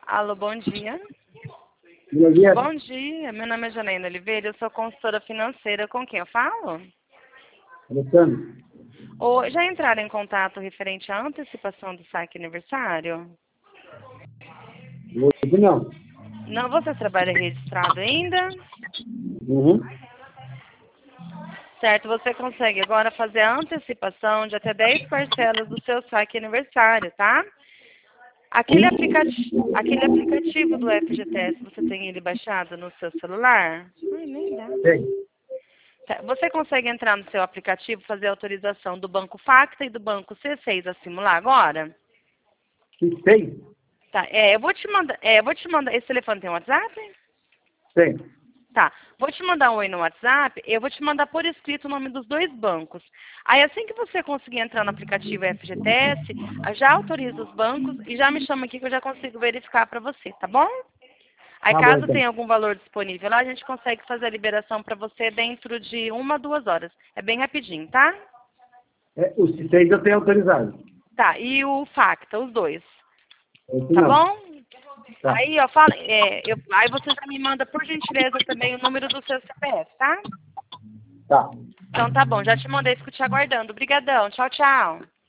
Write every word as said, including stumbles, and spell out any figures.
Alô, bom dia. Bom dia. Bom dia, meu nome é Janaína Oliveira, eu sou consultora financeira. Com quem eu falo? Alessandro. Ou já entraram em contato referente à antecipação do saque aniversário? Hoje não. Não, você trabalha registrado ainda? Uhum. Certo, você consegue agora fazer a antecipação de até dez parcelas do seu saque aniversário, tá? Aquele, aplicati aquele aplicativo do F G T S, você tem ele baixado no seu celular? Ai, nem dá. Tem. Tá, você consegue entrar no seu aplicativo, fazer a autorização do Banco Facta e do Banco C seis a simular agora? Que tem? Tá, é, eu vou te mandar, é, eu vou te mandar, esse telefone tem WhatsApp? Tem. Tá, vou te mandar um oi no WhatsApp, eu vou te mandar por escrito o nome dos dois bancos. Aí assim que você conseguir entrar no aplicativo F G T S, já autoriza os bancos e já me chama aqui que eu já consigo verificar para você, tá bom? Aí Tá bom, caso então. tenha algum valor disponível lá, a gente consegue fazer a liberação para você dentro de uma, duas horas. É bem rapidinho, tá? É, o C seis eu tenho autorizado. Tá, e o Facta, os dois. Esse Tá não. bom? Tá. Aí, ó, fala, é, eu, aí você já me manda, por gentileza, também o número do seu C P F, tá? Tá. Então tá bom, já te mandei, fico te aguardando. Obrigadão, tchau, tchau.